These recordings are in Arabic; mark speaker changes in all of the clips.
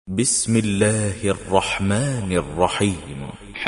Speaker 1: بسم الله الرحمن الرحيم.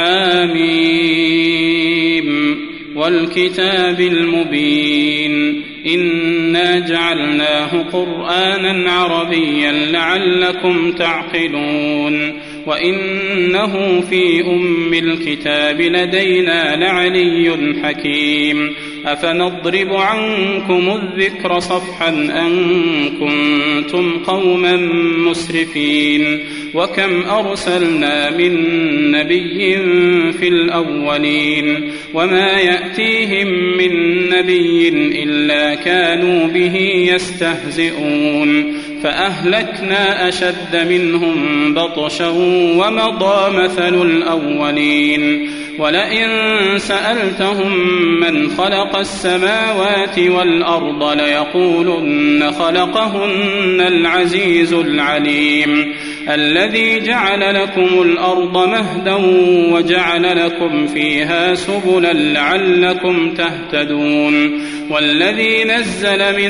Speaker 2: حميم والكتاب المبين إنا جعلناه قرآنا عربيا لعلكم تعقلون وإنه في أم الكتاب لدينا لعلي حكيم أفنضرب عنكم الذكر صفحا أن كنتم قوما مسرفين وكم أرسلنا من نبي في الأولين وما يأتيهم من نبي إلا كانوا به يستهزئون فأهلكنا أشد منهم بطشا ومضى مثل الأولين ولئن سألتهم من خلق السماوات والأرض ليقولن خلقهن العزيز العليم الذي جعل لكم الأرض مهدا وجعل لكم فيها سبلا لعلكم تهتدون والذي نزل من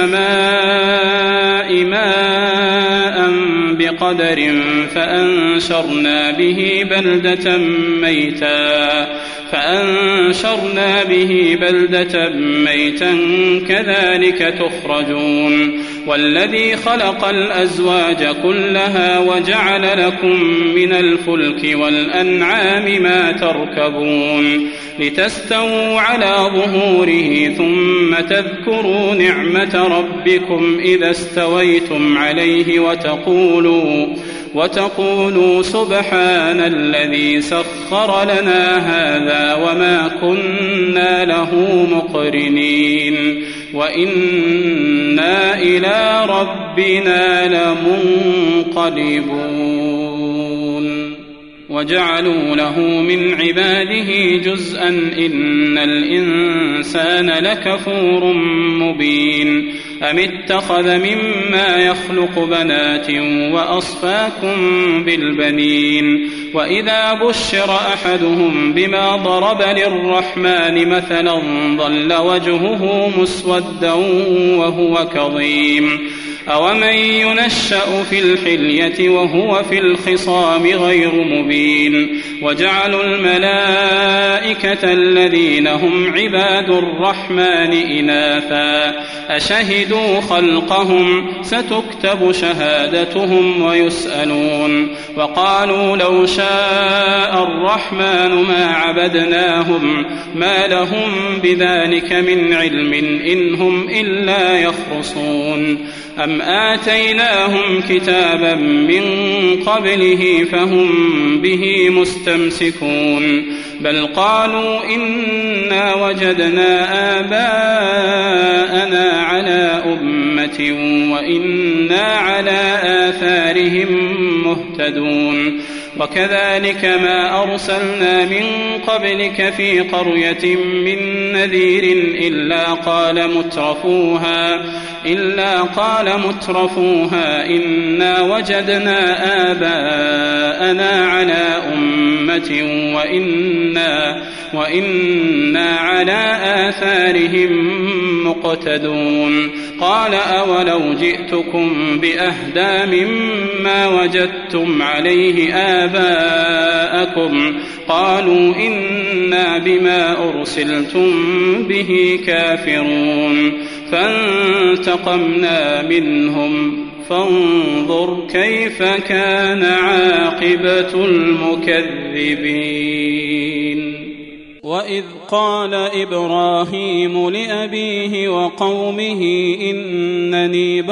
Speaker 2: السماء ماء بقدر فأنشرنا به بلدة ميتا كذلك تخرجون والذي خلق الأزواج كلها وجعل لكم من الفلك والأنعام ما تركبون لتستووا على ظهوره ثم تذكروا نعمة ربكم إذا استويتم عليه وتقولوا سبحان الذي سخر لنا هذا وما كنا له مقرنين وإنا إلى ربنا لمنقلبون وجعلوا له من عباده جزءا إن الإنسان لكفور مبين أم اتخذ مما يخلق بنات وأصفاكم بالبنين وإذا بشر أحدهم بما ضرب للرحمن مثلا ظل وجهه مسودا وهو كظيم أومن ينشأ في الحلية وهو في الخصام غير مبين وجعلوا الملائكة الذين هم عباد الرحمن إناثا أشهدوا خلقهم ستكتب شهادتهم ويسألون وقالوا لو شاء الرحمن ما عبدناهم ما لهم بذلك من علم إن هم إلا يخرصون أم آتيناهم كتابا من قبله فهم به مستمسكون بل قالوا إنا وجدنا آباءنا على أمة وإنا على آثارهم مهتدون وكذلك ما أرسلنا من قبلك في قرية من نذير إلا قال مترفوها إنا وجدنا آباءنا على أمة وإنا على آثارهم مقتدون قال أولو جئتكم بأهدى مما وجدتم عليه آباءكم قالوا إنا بما أرسلتم به كافرون فانتقمنا منهم فانظر كيف كان عاقبة المكذبين وإذ قال إبراهيم لأبيه وقومه إنني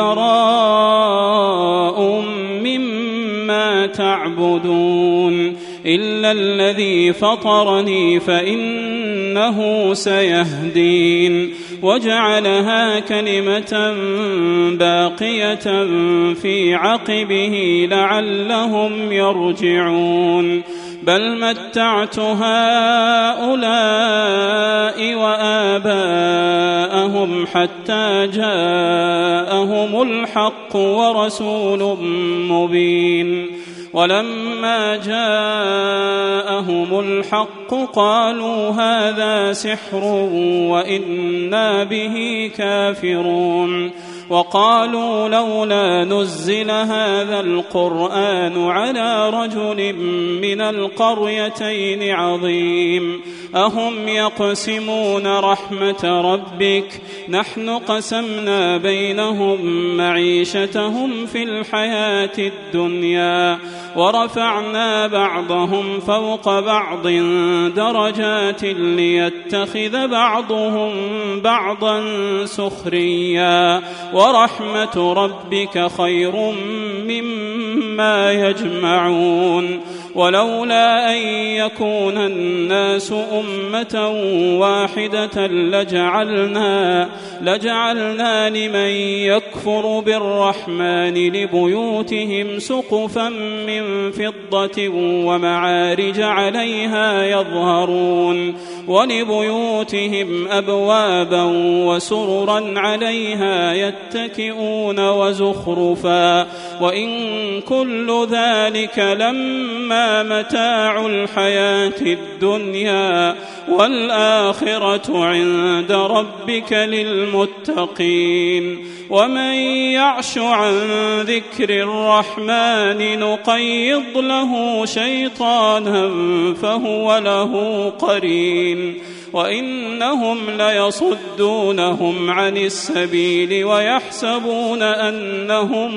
Speaker 2: براء مما تعبدون إلا الذي فطرني فإنه سيهدين وجعلها كلمة باقية في عقبه لعلهم يرجعون بل متعت هؤلاء وآباءهم حتى جاءهم الحق ورسول مبين ولما جاءهم الحق قالوا هذا سحر وإنا به كافرون وقالوا لولا نزل هذا القرآن على رجل من القريتين عظيم أهم يقسمون رحمة ربك نحن قسمنا بينهم معيشتهم في الحياة الدنيا ورفعنا بعضهم فوق بعض درجات ليتخذ بعضهم بعضا سخريا ورحمة ربك خير مما يجمعون ولولا أن يكون الناس أمة واحدة لجعلنا لمن يكفر بالرحمن لبيوتهم سقفا من فضة ومعارج عليها يظهرون ولبيوتهم أبوابا وسررا عليها يتكئون وزخرفا وإن كل ذلك لما متاع الحياة الدنيا والآخرة عند ربك للمتقين ومن يعش عن ذكر الرحمن نقيض له شيطانا فهو له قرين وإنهم ليصدونهم عن السبيل ويحسبون أنهم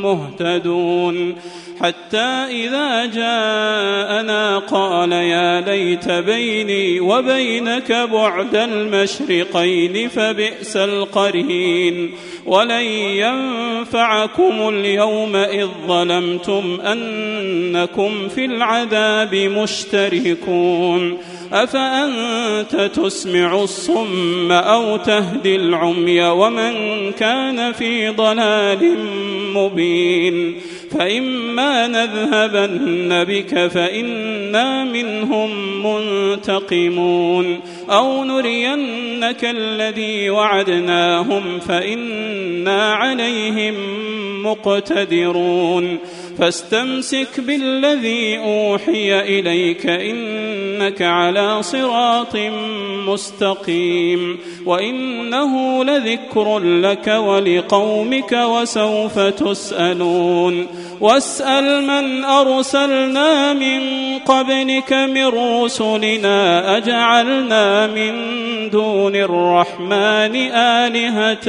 Speaker 2: مهتدون حتى إذا جاءنا قال يا ليت بيني وبينك بعد المشرقين فبئس القرين ولن ينفعكم اليوم إذ ظلمتم أنكم في العذاب مشتركون أفأنت تسمع الصم أو تهدي العمي ومن كان في ضلال مبين فإما نذهبن بك فإنا منهم منتقمون أو نرينك الذي وعدناهم فإنا عليهم مقتدرون فاستمسك بالذي أوحي إليك إنك على صراط مستقيم وإنه لذكر لك ولقومك وسوف تسألون واسأل من أرسلنا من قبلك من رسلنا أجعلنا من دون الرحمن آلهة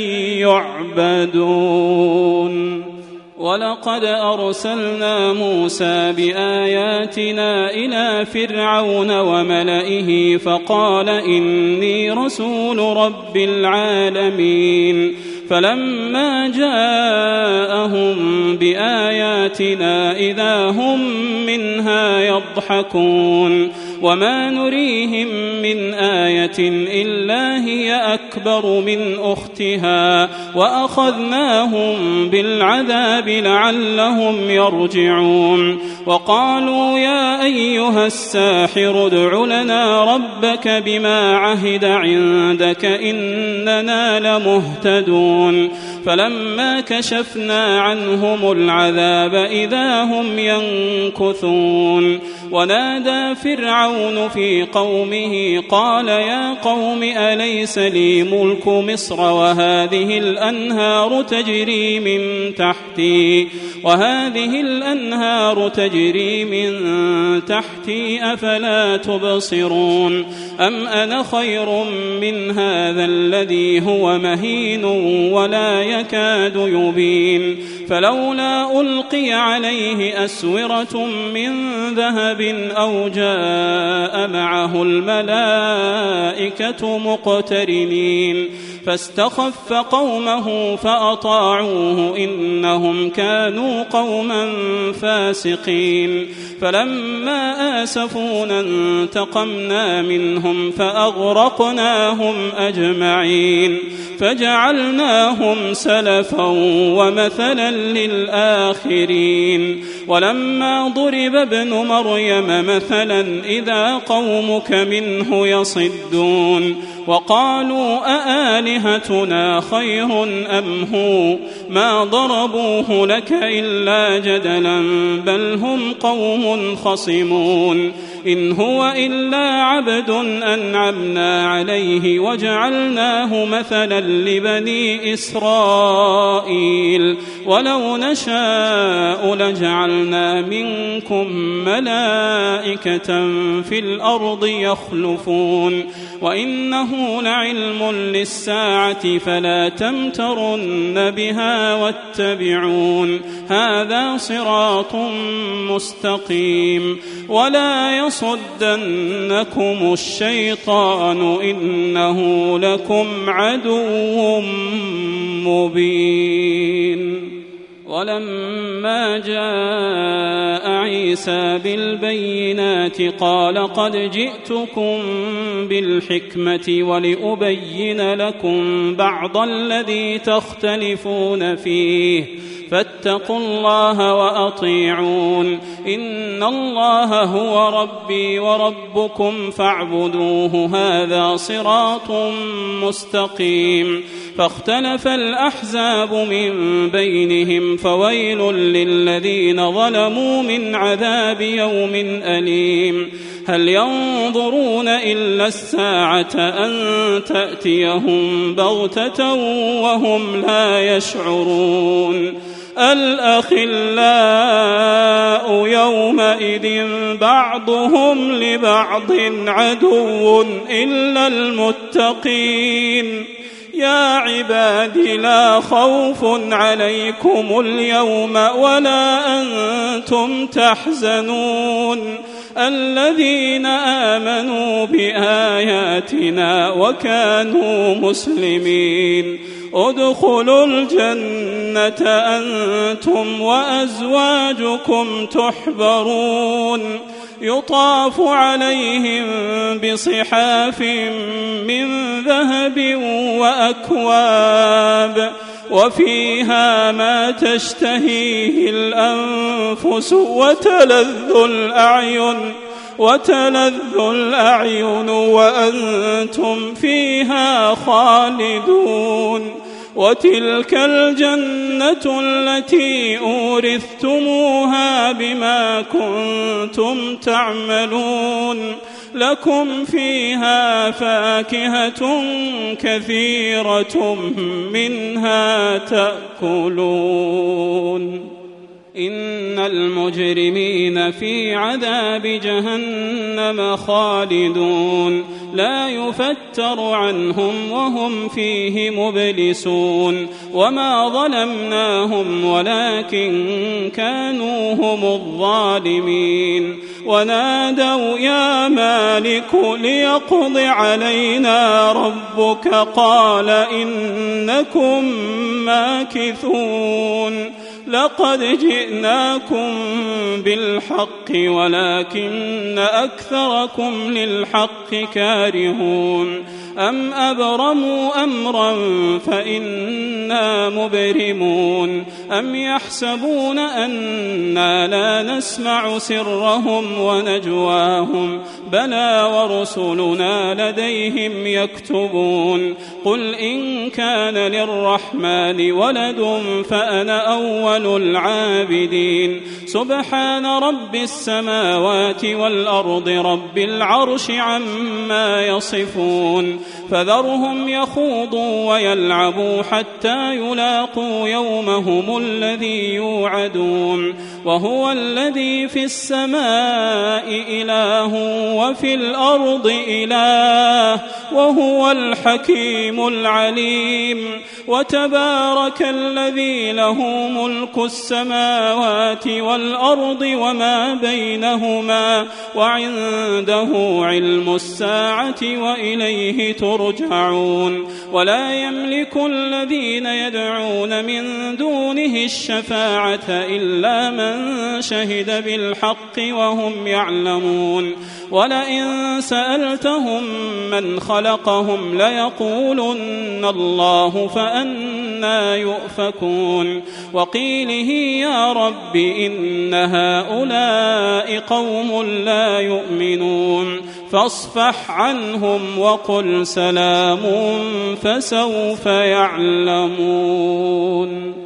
Speaker 2: يعبدون ولقد أرسلنا موسى بآياتنا إلى فرعون وملئه فقال إني رسول رب العالمين فلما جاءهم بآياتنا إذا هم منها يضحكون وما نريهم من آية إلا هي أكبر من أختها وأخذناهم بالعذاب لعلهم يرجعون وقالوا يا أيها الساحر ادع لنا ربك بما عهد عندك إننا لمهتدون فلما كشفنا عنهم العذاب إذا هم ينكثون ونادى فرعون في قومه قال يا قوم أليس لي ملك مصر وهذه الأنهار تجري من تحتي أفلا تبصرون أم أنا خير من هذا الذي هو مهين ولا يكاد يبين فلولا ألقي عليه أسورة من ذهب أو جاء معه الملائكة مقترنين فاستخف قومه فأطاعوه إنهم كانوا قوما فاسقين فلما آسفونا انتقمنا منهم فأغرقناهم أجمعين فجعلناهم سلفا ومثلا للآخرين ولما ضرب ابن مريم مثلا إذا قومك منه يصدون وقالوا أآلهتنا خير أم هو ما ضربوه لك إلا جدلا بل هم قوم خصمون إن هو إلا عبد أنعمنا عليه وجعلناه مثلا لبني إسرائيل ولو نشاء لجعلنا منكم ملائكة في الأرض يخلفون وإنه لعلم للساعة فلا تمترن بها واتبعون هذا صراط مستقيم ولا يصدنكم الشيطان إنه لكم عدو مبين. ولما جاء عيسى بالبينات قال قد جئتكم بالحكمة ولأبين لكم بعض الذي تختلفون فيه فاتقوا الله وأطيعون إن الله هو ربي وربكم فاعبدوه هذا صراط مستقيم. فاختلف الأحزاب من بينهم فويل للذين ظلموا من عذاب يوم أليم. هل ينظرون إلا الساعة أن تأتيهم بغتة وهم لا يشعرون الأخلاء يومئذ بعضهم لبعض عدو إلا المتقين يا عباد لا خوف عليكم اليوم ولا أنتم تحزنون الذين آمنوا بآياتنا وكانوا مسلمين ادخلوا الجنة أنتم وأزواجكم تحبرون يطاف عليهم بصحاف من ذهب وأكواب وفيها ما تشتهيه الأنفس وتلذ الأعين وأنتم فيها خالدون وتلك الجنة التي أورثتموها بما كنتم تعملون لكم فيها فاكهة كثيرة منها تأكلون إن المجرمين في عذاب جهنم خالدون لا يفتر عنهم وهم فيه مبلسون وما ظلمناهم ولكن كانوا هم الظالمين ونادوا يا مالك ليقض علينا ربك قال إنكم ماكثون لقد جئناكم بالحق ولكن أكثركم للحق كارهون أم أبرموا أمرا فإنا مبرمون أم يحسبون أنا لا نسمع سرهم ونجواهم بلى ورسلنا لديهم يكتبون قل إن كان للرحمن ولد فأنا أول العابدين سبحان رب السماوات والأرض رب العرش عما يصفون فذرهم يخوضوا ويلعبوا حتى يلاقوا يومهم الذي يوعدون وهو الذي في السماء إله وفي الأرض إله وهو الحكيم العليم وتبارك الذي له ملك السماوات والأرض وما بينهما وعنده علم الساعة وإليه ترجعون ولا يملك الذين يدعون من دونه الشفاعة إلا من شهد بالحق وهم يعلمون ولئن سألتهم من خلقهم ليقولن الله فأنى يؤفكون وقيله يا رب إن هؤلاء قوم لا يؤمنون فاصفح عنهم وقل سلام فسوف يعلمون.